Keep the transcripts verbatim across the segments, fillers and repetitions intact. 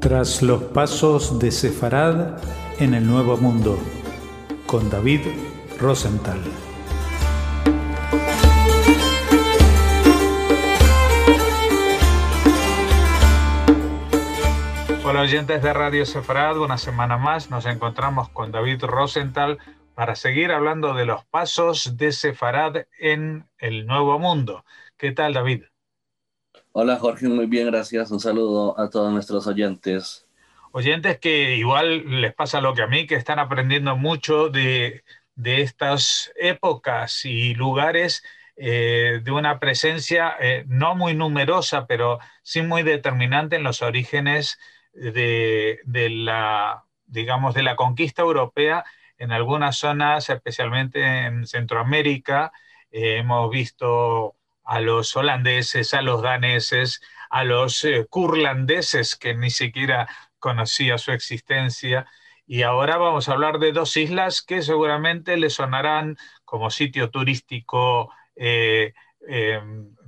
Tras los pasos de Sefarad en el Nuevo Mundo, con David Rosenthal. Hola oyentes de Radio Sefarad, una semana más nos encontramos con David Rosenthal para seguir hablando de los pasos de Sefarad en el Nuevo Mundo. ¿Qué tal, David? Hola Jorge, muy bien, gracias. Un saludo a todos nuestros oyentes. Oyentes que igual les pasa lo que a mí, que están aprendiendo mucho de, de estas épocas y lugares eh, de una presencia eh, no muy numerosa, pero sí muy determinante en los orígenes de, de la, digamos, de la conquista europea en algunas zonas, especialmente en Centroamérica. Eh, hemos visto a los holandeses, a los daneses, a los eh, curlandeses, que ni siquiera conocía su existencia. Y ahora vamos a hablar de dos islas que seguramente le sonarán como sitio turístico eh, eh,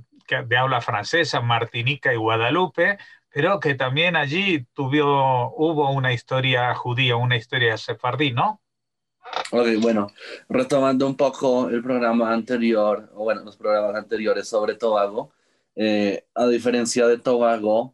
de habla francesa, Martinica y Guadalupe, pero que también allí tuvo, hubo una historia judía, una historia sefardí, ¿no? Ok, bueno, retomando un poco el programa anterior, o bueno, los programas anteriores sobre Tobago, eh, a diferencia de Tobago,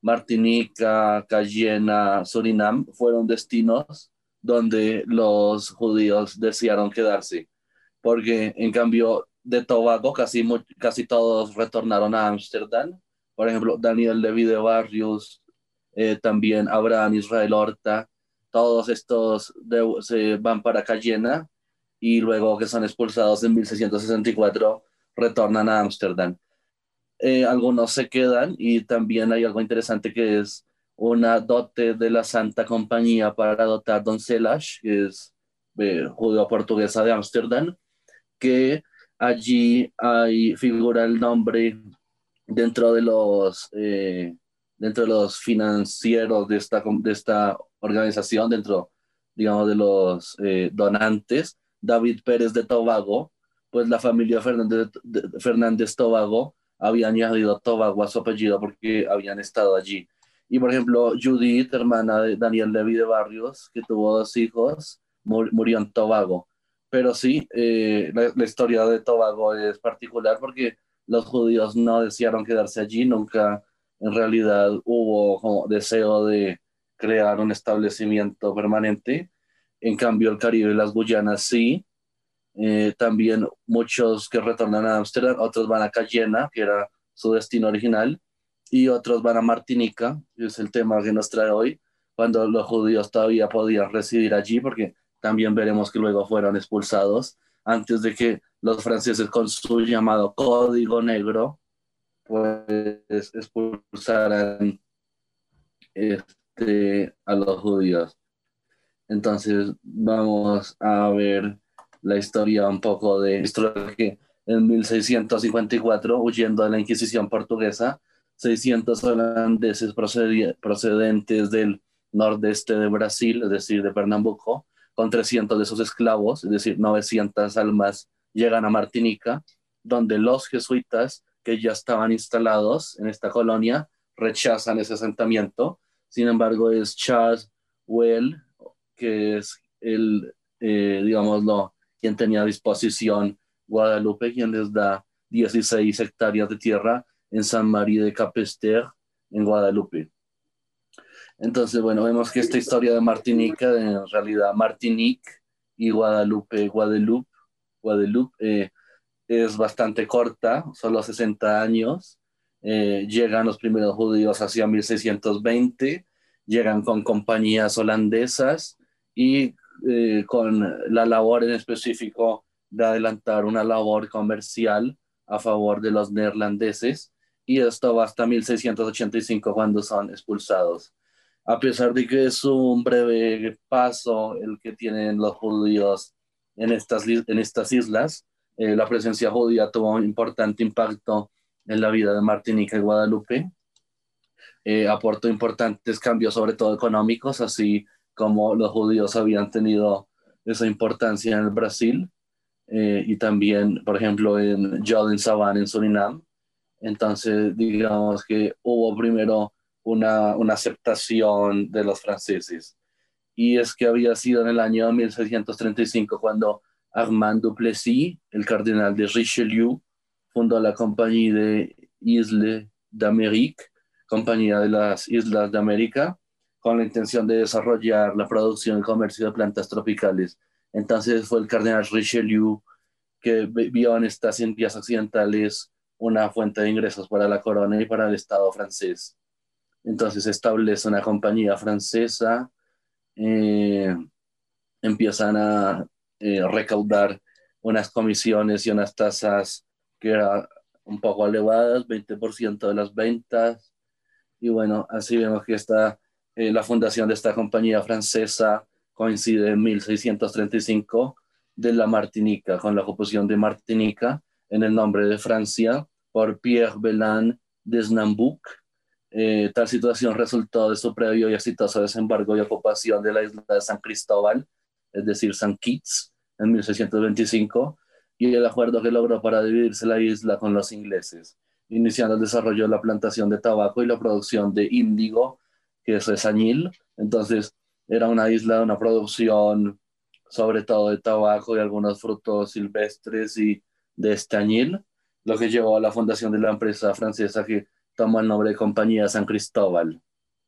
Martinica, Cayena, Surinam fueron destinos donde los judíos desearon quedarse, porque en cambio de Tobago casi, mu- casi todos retornaron a Ámsterdam. Por ejemplo, Daniel Levy de Barrios, eh, también Abraham Israel Horta, todos estos de- se van para Cayena y luego que son expulsados en mil seiscientos sesenta y cuatro retornan a Ámsterdam. Eh, algunos se quedan y también hay algo interesante que es una dote de la Santa Compañía para dotar doncellas, que es eh, judeo-portuguesa de Ámsterdam, que allí hay, figura el nombre dentro de los, eh, dentro de los financieros de esta, de esta organización, dentro, digamos, de los eh, donantes, David Pérez de Tobago, pues la familia Fernández, de- Fernández Tobago había añadido Tobago a su apellido porque habían estado allí. Y por ejemplo, Judith, hermana de Daniel Levy de Barrios, que tuvo dos hijos, mur- murió en Tobago. Pero sí, eh, la, la historia de Tobago es particular porque los judíos no desearon quedarse allí, nunca en realidad hubo como deseo de crear un establecimiento permanente. En cambio, el Caribe y las Guyanas sí. Eh, también muchos que retornan a Ámsterdam, otros van a Cayena, que era su destino original, y otros van a Martinica, que es el tema que nos trae hoy, cuando los judíos todavía podían residir allí, porque también veremos que luego fueron expulsados antes de que los franceses con su llamado Código Negro, pues expulsaran este, a los judíos. Entonces vamos a ver la historia un poco de historia que en mil seiscientos cincuenta y cuatro, huyendo de la Inquisición portuguesa, seiscientos holandeses procedi- procedentes del nordeste de Brasil, es decir, de Pernambuco, con trescientos de sus esclavos, es decir, novecientas almas, llegan a Martinica, donde los jesuitas que ya estaban instalados en esta colonia rechazan ese asentamiento. Sin embargo, es Charles Well, que es el, eh, digámoslo, quien tenía a disposición Guadalupe, quien les da dieciséis hectáreas de tierra en San María de Capesterre, en Guadalupe. Entonces, bueno, vemos que esta historia de Martinica, en realidad Martinique y Guadalupe, Guadalupe, Guadalupe, eh, es bastante corta, solo sesenta años. Eh, llegan los primeros judíos hacia mil seiscientos veinte, llegan con compañías holandesas y eh, con la labor en específico de adelantar una labor comercial a favor de los neerlandeses, y esto va hasta mil seiscientos ochenta y cinco cuando son expulsados. A pesar de que es un breve paso el que tienen los judíos en estas, en estas islas, eh, la presencia judía tuvo un importante impacto en la vida de Martinica y Guadalupe. Eh, aportó importantes cambios, sobre todo económicos, así como los judíos habían tenido esa importancia en el Brasil, eh, y también, por ejemplo, en Jodin Savan, en Surinam. Entonces, digamos que hubo primero una, una aceptación de los franceses. Y es que había sido en el año mil seiscientos treinta y cinco cuando Armand Duplessis, el cardenal de Richelieu, fundó la Compañía de Isles d'Amérique, Compañía de las Islas de América, con la intención de desarrollar la producción y comercio de plantas tropicales. Entonces fue el cardenal Richelieu que vio en estas Indias Occidentales una fuente de ingresos para la corona y para el Estado francés. Entonces establece una compañía francesa, eh, empiezan a eh, recaudar unas comisiones y unas tasas que eran un poco elevadas, veinte por ciento de las ventas. Y bueno, así vemos que esta, eh, la fundación de esta compañía francesa coincide en mil seiscientos treinta y cinco de la Martinica, con la ocupación de Martinica en el nombre de Francia por Pierre Belin Desnambuc. Eh, tal situación resultó de su previo y exitoso desembarco y ocupación de la isla de San Cristóbal, es decir, San Kitts, en mil seiscientos veinticinco, y el acuerdo que logró para dividirse la isla con los ingleses, iniciando el desarrollo de la plantación de tabaco y la producción de índigo, que es el añil. Entonces, era una isla de una producción sobre todo de tabaco y algunos frutos silvestres y de estañil, lo que llevó a la fundación de la empresa francesa que tomó el nombre de Compañía San Cristóbal.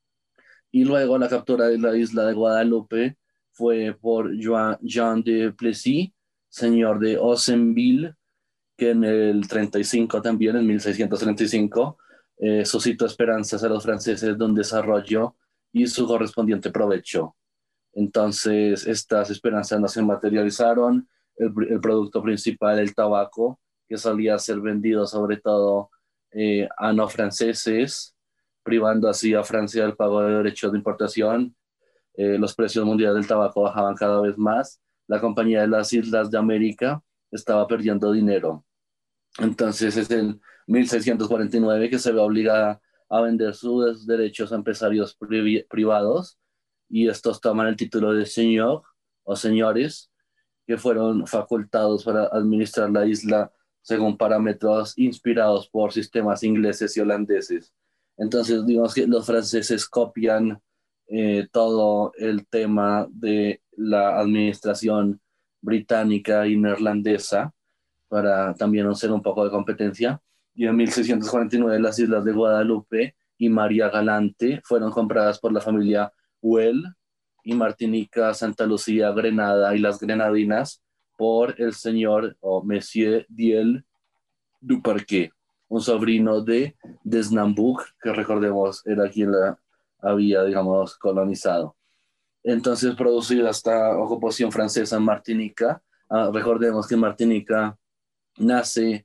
Y luego la captura de la isla de Guadalupe fue por Jean de Plessis, señor de Haussonville, que en el treinta y cinco también, en mil seiscientos treinta y cinco, eh, suscitó esperanzas a los franceses de un desarrollo y su correspondiente provecho. Entonces, estas esperanzas no se materializaron. El, el producto principal, el tabaco, que solía ser vendido sobre todo eh, a no franceses, privando así a Francia del pago de derechos de importación. Eh, los precios mundiales del tabaco bajaban cada vez más. La Compañía de las Islas de América estaba perdiendo dinero. Entonces es en mil seiscientos cuarenta y nueve que se ve obligada a vender sus derechos a empresarios pri privados, y estos toman el título de señor o señores, que fueron facultados para administrar la isla según parámetros inspirados por sistemas ingleses y holandeses. Entonces, digamos que los franceses copian eh, todo el tema de la administración británica y neerlandesa para también hacer un poco de competencia. Y en mil seiscientos cuarenta y nueve las islas de Guadalupe y María Galante fueron compradas por la familia Well, y Martinica, Santa Lucía, Grenada y las Grenadinas por el señor o Monsieur Diel du Parquet, un sobrino de Desnambuc, que recordemos era quien la había, digamos, colonizado. Entonces, producida esta ocupación francesa en Martinica, ah, recordemos que en Martinica nace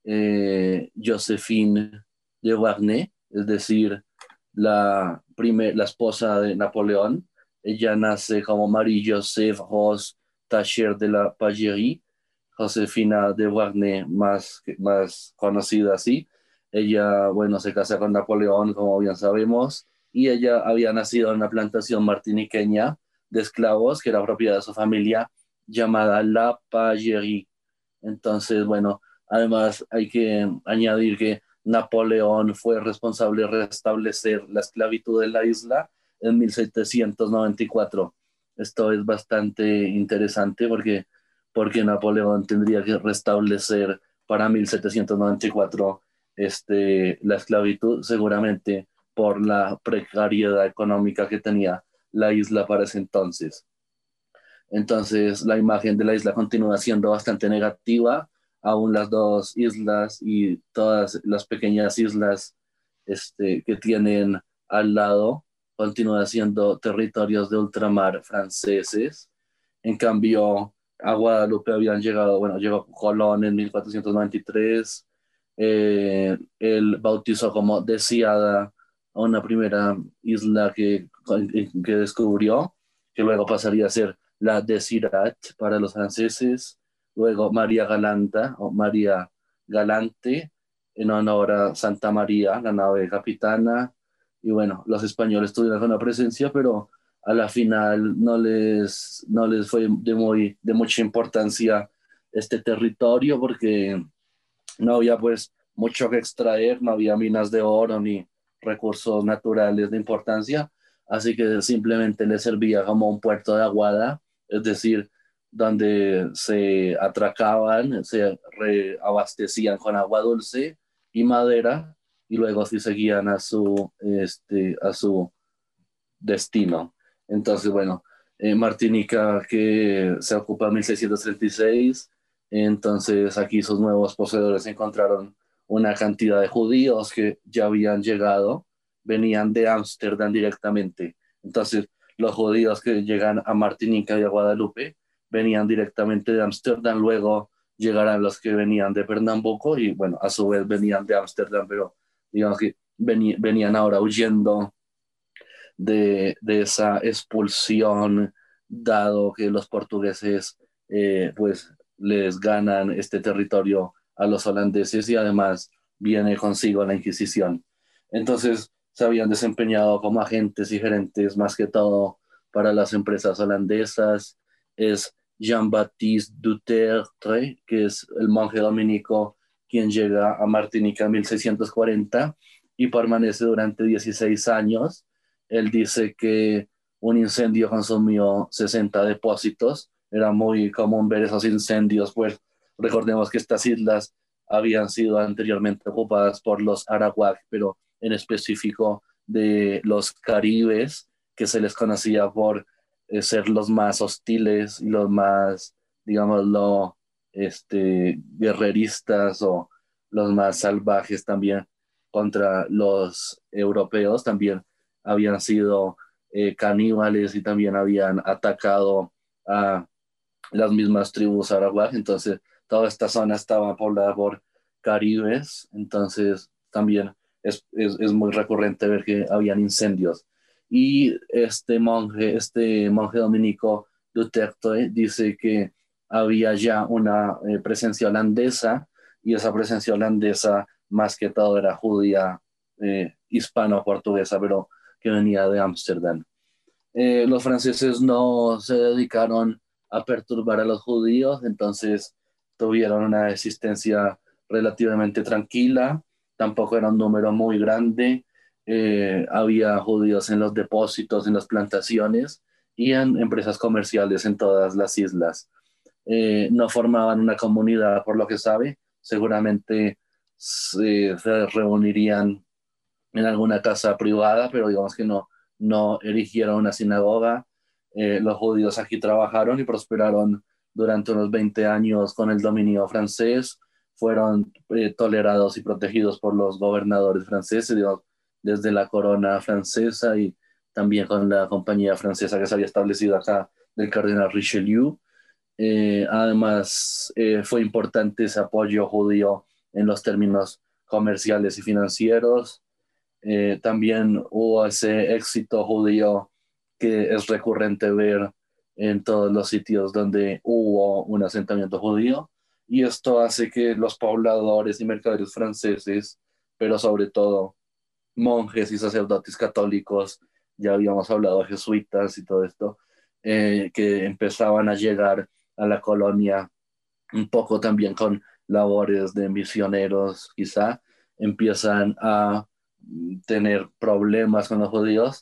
eh, Joséphine de Beauharnais, es decir, la, primer, la esposa de Napoleón. Ella nace como Marie-Joseph Rose Tacher de la Pagerie, Josefina de Beauharnais, más, más conocida así. Ella, bueno, se casa con Napoleón, como bien sabemos, y ella había nacido en una plantación martiniqueña de esclavos que era propiedad de su familia, llamada La Pagerie. Entonces, bueno, además hay que añadir que Napoleón fue responsable de restablecer la esclavitud en la isla en mil setecientos noventa y cuatro. Esto es bastante interesante porque, porque Napoleón tendría que restablecer para mil setecientos noventa y cuatro este, la esclavitud, seguramente por la precariedad económica que tenía la isla para ese entonces. Entonces la imagen de la isla continúa siendo bastante negativa. Aún las dos islas y todas las pequeñas islas este, que tienen al lado continúan siendo territorios de ultramar franceses. En cambio, a Guadalupe habían llegado, bueno, llegó Colón en mil cuatrocientos noventa y tres. Eh, él bautizó como Deseada a una primera isla que, que descubrió, que luego pasaría a ser la Desirat para los franceses. Luego María Galanta o María Galante, en honor a Santa María, la nave capitana. Y bueno, los españoles tuvieron una presencia, pero a la final no les, no les fue de, muy, de mucha importancia este territorio, porque no había pues mucho que extraer, no había minas de oro ni, recursos naturales de importancia, así que simplemente les servía como un puerto de aguada, es decir, donde se atracaban, se reabastecían con agua dulce y madera, y luego sí seguían a su, este, a su destino. Entonces, bueno, eh, Martinica que se ocupa en mil seiscientos treinta y seis, entonces aquí sus nuevos poseedores encontraron una cantidad de judíos que ya habían llegado, venían de Ámsterdam directamente. Entonces, los judíos que llegan a Martinica y a Guadalupe venían directamente de Ámsterdam, luego llegarán los que venían de Pernambuco y bueno, a su vez venían de Ámsterdam, pero digamos que vení, venían ahora huyendo de, de esa expulsión, dado que los portugueses eh, pues les ganan este territorio a los holandeses y además viene consigo la Inquisición. Entonces se habían desempeñado como agentes y gerentes más que todo para las empresas holandesas. Es Jean-Baptiste Dutertre, que es el monje dominico quien llega a Martinica en mil seiscientos cuarenta y permanece durante dieciséis años. Él dice que un incendio consumió sesenta depósitos. Era muy común ver esos incendios, pues recordemos que estas islas habían sido anteriormente ocupadas por los arawak, pero en específico de los caribes, que se les conocía por eh, ser los más hostiles y los más, digámoslo, este, guerreristas o los más salvajes también contra los europeos. También habían sido eh, caníbales y también habían atacado a las mismas tribus arawak. Entonces toda esta zona estaba poblada por caribes, entonces también es, es, es muy recurrente ver que habían incendios. Y este monje, este monje dominico Duterte dice que había ya una eh, presencia holandesa, y esa presencia holandesa más que todo era judía, eh, hispano-portuguesa, pero que venía de Ámsterdam. Eh, los franceses no se dedicaron a perturbar a los judíos, entonces tuvieron una existencia relativamente tranquila, tampoco era un número muy grande. Eh, había judíos en los depósitos, en las plantaciones y en empresas comerciales en todas las islas. Eh, no formaban una comunidad, por lo que sabe, seguramente se, se reunirían en alguna casa privada, pero digamos que no, no erigieron una sinagoga. Eh, los judíos aquí trabajaron y prosperaron durante unos veinte años con el dominio francés. Fueron eh, tolerados y protegidos por los gobernadores franceses, digamos, desde la corona francesa y también con la compañía francesa que se había establecido acá del cardenal Richelieu. Eh, además, eh, fue importante ese apoyo judío en los términos comerciales y financieros. Eh, también hubo ese éxito judío que es recurrente ver en todos los sitios donde hubo un asentamiento judío, y esto hace que los pobladores y mercaderes franceses, pero sobre todo monjes y sacerdotes católicos, ya habíamos hablado de jesuitas y todo esto, eh, que empezaban a llegar a la colonia un poco también con labores de misioneros, quizá, empiezan a tener problemas con los judíos,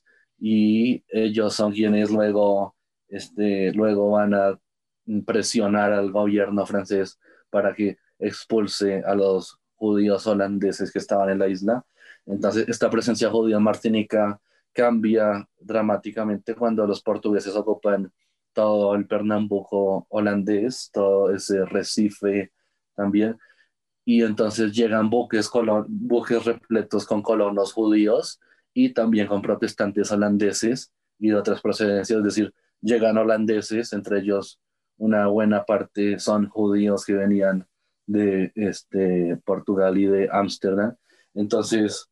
y ellos son quienes luego, este, luego van a presionar al gobierno francés para que expulse a los judíos holandeses que estaban en la isla. Entonces, esta presencia judía en Martinica cambia dramáticamente cuando los portugueses ocupan todo el Pernambuco holandés, todo ese Recife también, y entonces llegan buques, colon, buques repletos con colonos judíos y también con protestantes holandeses y de otras procedencias, es decir, llegan holandeses, entre ellos una buena parte son judíos que venían de este, Portugal y de Ámsterdam. Entonces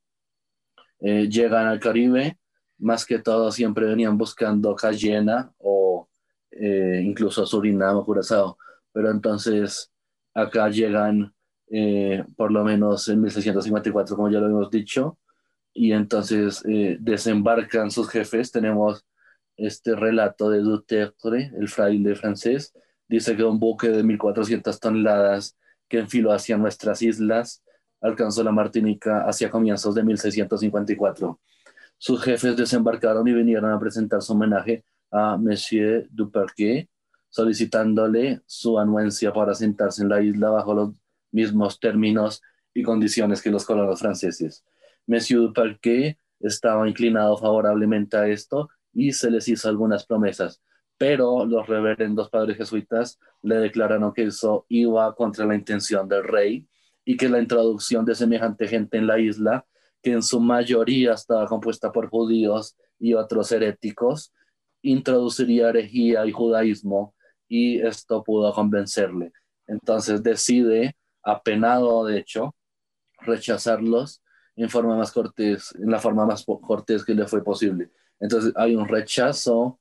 eh, llegan al Caribe, más que todo siempre venían buscando Cayena o eh, incluso Surinam o Curazao, pero entonces acá llegan eh, por lo menos en mil seiscientos cincuenta y cuatro, como ya lo hemos dicho, y entonces eh, desembarcan sus jefes. Tenemos este relato de Dutertre, el fraile francés, dice que un buque de mil cuatrocientas toneladas que enfiló hacia nuestras islas alcanzó la Martinica hacia comienzos de mil seiscientos cincuenta y cuatro. Sus jefes desembarcaron y vinieron a presentar su homenaje a Monsieur Duperqué, solicitándole su anuencia para asentarse en la isla bajo los mismos términos y condiciones que los colonos franceses. Monsieur Duperqué estaba inclinado favorablemente a esto y se les hizo algunas promesas, pero los reverendos padres jesuitas le declararon que eso iba contra la intención del rey y que la introducción de semejante gente en la isla, que en su mayoría estaba compuesta por judíos y otros heréticos, introduciría herejía y judaísmo, y esto pudo convencerle. Entonces decide, apenado de hecho, rechazarlos en forma más cortés, en la forma más cortés que le fue posible. Entonces hay un rechazo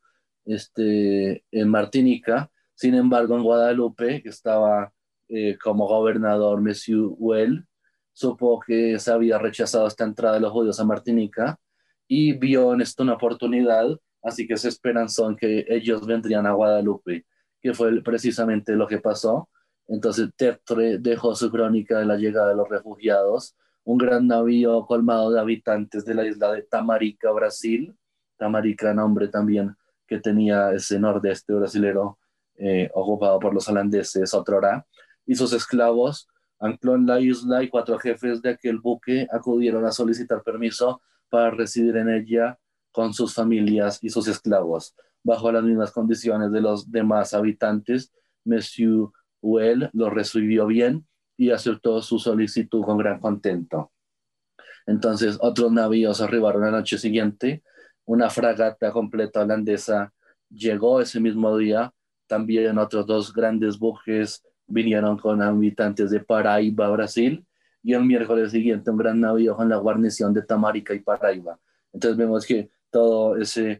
este, en Martinica. Sin embargo, en Guadalupe, que estaba eh, como gobernador Monsieur Huel, supo que se había rechazado esta entrada de los judíos a Martinica y vio en esto una oportunidad, así que se esperanzó en que ellos vendrían a Guadalupe, que fue precisamente lo que pasó. Entonces Tertre dejó su crónica de la llegada de los refugiados, un gran navío colmado de habitantes de la isla de Tamarica, Brasil. Tamarica, nombre también que tenía ese nordeste brasilero eh, ocupado por los holandeses otrora, y sus esclavos ancló en la isla, y cuatro jefes de aquel buque acudieron a solicitar permiso para residir en ella con sus familias y sus esclavos, bajo las mismas condiciones de los demás habitantes. Monsieur Huel lo recibió bien y aceptó su solicitud con gran contento. Entonces otros navíos arribaron la noche siguiente. Una fragata completa holandesa llegó ese mismo día. También otros dos grandes buques vinieron con habitantes de Paraíba, Brasil, y el miércoles siguiente un gran navío con la guarnición de Tamarica y Paraíba. Entonces vemos que todo ese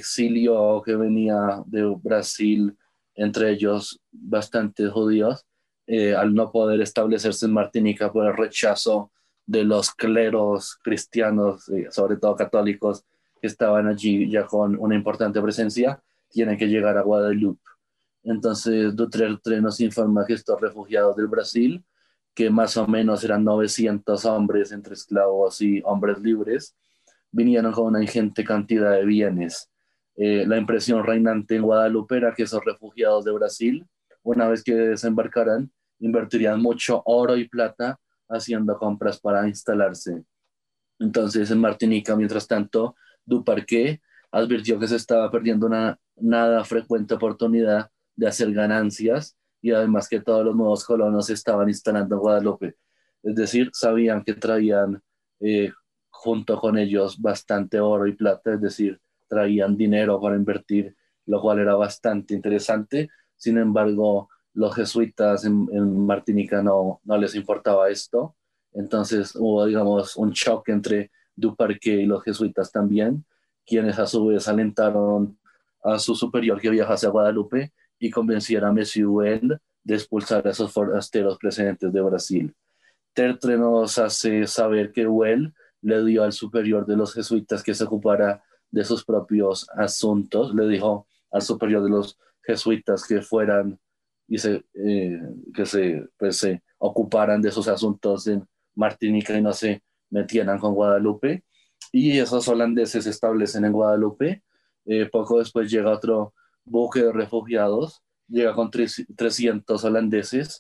exilio que venía de Brasil, entre ellos bastantes judíos, eh, al no poder establecerse en Martinica por el rechazo de los cleros cristianos, eh, sobre todo católicos, que estaban allí ya con una importante presencia, tienen que llegar a Guadalupe. Entonces Dutertre nos informa que estos refugiados del Brasil, que más o menos eran novecientos hombres entre esclavos y hombres libres, vinieron con una ingente cantidad de bienes. Eh, la impresión reinante en Guadalupe era que esos refugiados de Brasil, una vez que desembarcaran, invertirían mucho oro y plata haciendo compras para instalarse. Entonces en Martinica, mientras tanto, Duparqué advirtió que se estaba perdiendo una nada frecuente oportunidad de hacer ganancias, y además que todos los nuevos colonos se estaban instalando en Guadalupe. Es decir, sabían que traían eh, junto con ellos bastante oro y plata, es decir, traían dinero para invertir, lo cual era bastante interesante. Sin embargo, los jesuitas en, en Martinica no, no les importaba esto. Entonces hubo, digamos, un choque entre Duparqué y los jesuitas también, quienes a su vez alentaron a su superior que viajase a Guadalupe y convenciera a Monsieur Huel de expulsar a esos forasteros procedentes de Brasil. Tertre nos hace saber que Huel le dio al superior de los jesuitas que se ocupara de sus propios asuntos, le dijo al superior de los jesuitas que fueran y se, eh, que se, pues, se ocuparan de sus asuntos en Martinica y no se metieran con Guadalupe, y esos holandeses se establecen en Guadalupe. Eh, poco después llega otro buque de refugiados, llega con trescientos holandeses,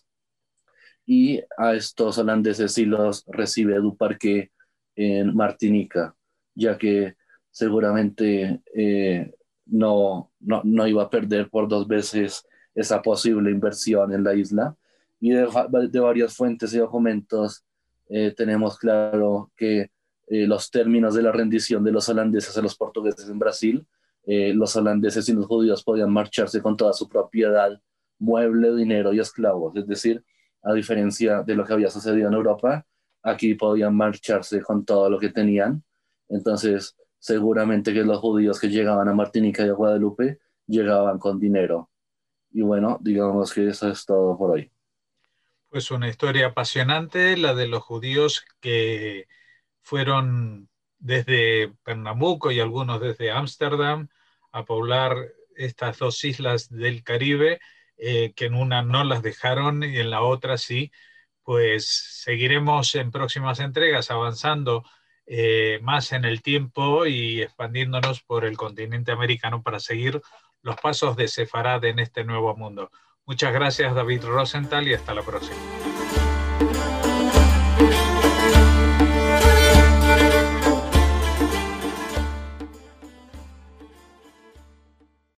y a estos holandeses sí los recibe Duparqué en Martinica, ya que seguramente eh, no, no, no iba a perder por dos veces esa posible inversión en la isla. Y de, de varias fuentes y documentos eh, tenemos claro que eh, los términos de la rendición de los holandeses a los portugueses en Brasil, eh, los holandeses y los judíos podían marcharse con toda su propiedad, mueble, dinero y esclavos. Es decir, a diferencia de lo que había sucedido en Europa, aquí podían marcharse con todo lo que tenían. Entonces, seguramente que los judíos que llegaban a Martinica y a Guadalupe llegaban con dinero. Y bueno, digamos que eso es todo por hoy. Pues una historia apasionante, la de los judíos que fueron desde Pernambuco y algunos desde Ámsterdam a poblar estas dos islas del Caribe, eh, que en una no las dejaron y en la otra sí, pues seguiremos en próximas entregas avanzando eh, más en el tiempo y expandiéndonos por el continente americano para seguir los pasos de Sefarad en este nuevo mundo. Muchas gracias, David Rosenthal, y hasta la próxima.